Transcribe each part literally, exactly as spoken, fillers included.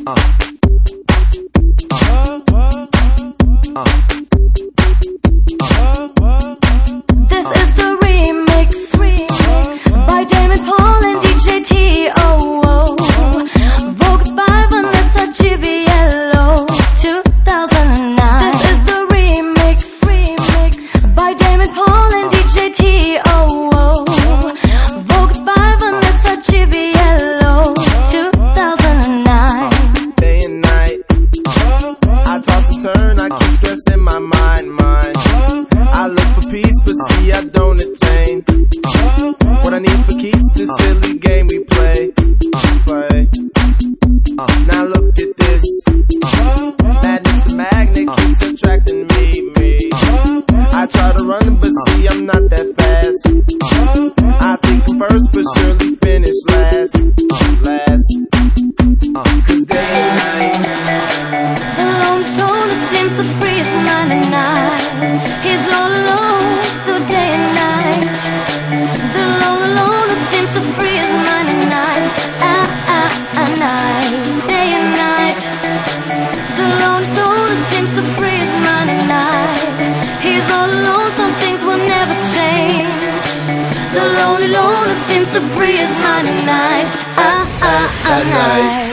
This is the remix, remix by Damon Paul and D J T O O, vocals by Vanessa Giviello, two thousand nine. This is the remix, remix by Damon Paul and D J T O O, vocals by Vanessa Giviello, two thousand nine. Day and night, I toss and turn, I keep stress in my mind, mind. I look for peace, but see I don't attain what I need for keeps this silly game we play. Play. Now look at this. Madness the magnet keeps attracting me, me. I try to run, but see I'm not that fast. I think I'm first, but surely finish last. Last. Cause day and night, the lone stoner seems so free as ninety-nine. He's all alone through day and night. The lone loner seems so free as ninety-nine. Ah, ah, ah, night, day and night. The lone stoner seems so free as ninety-nine. He's all alone, some things will never change. The lonely loner seems so free as ninety-nine. Ah, ah, ah, night.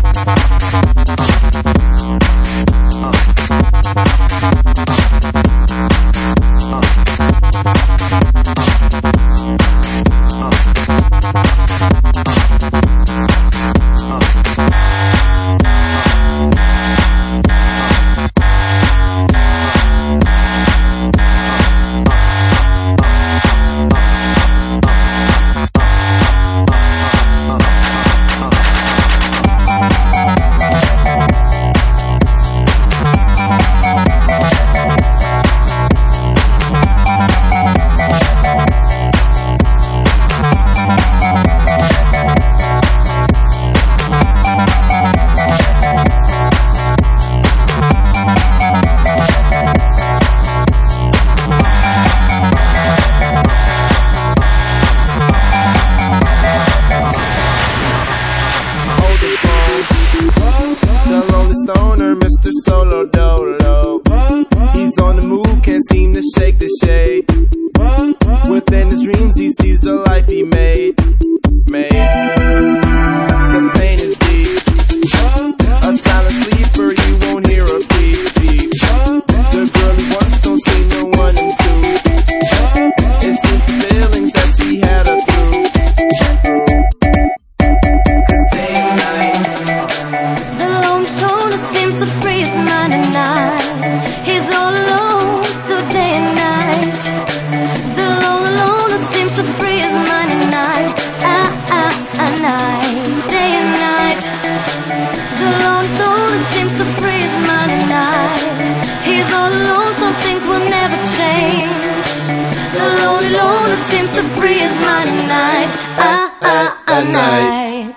Stoner, Mister Solo Dolo. He's on the move, can't seem to shake the shade. Within his dreams, he sees the life he made. Made. The pain is deep. A silent sleeper, you won't hear a beep, beep. The girl he wants don't see no one in two. It seems the feelings that she had her through. Cause day and night, the lone stoner seems so free as ninety-nine. He's all alone through day and night. The lone loner seems so free as ninety-nine. Ah, ah, ah, night, day and night. The lone stoner seems so free as ninety-nine. He's all alone, some things will never change. The lonely loner seems so free as ninety-nine. Ah, ah, ah, night.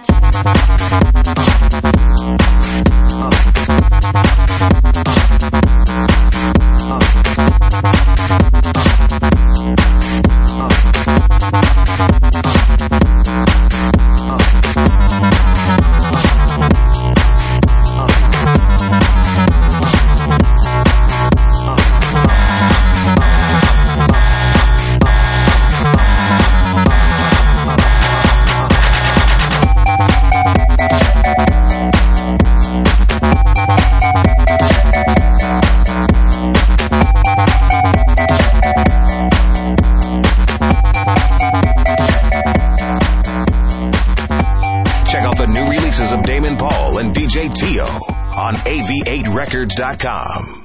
Check out the new releases of Damon Paul and D J T O on A V eight records dot com.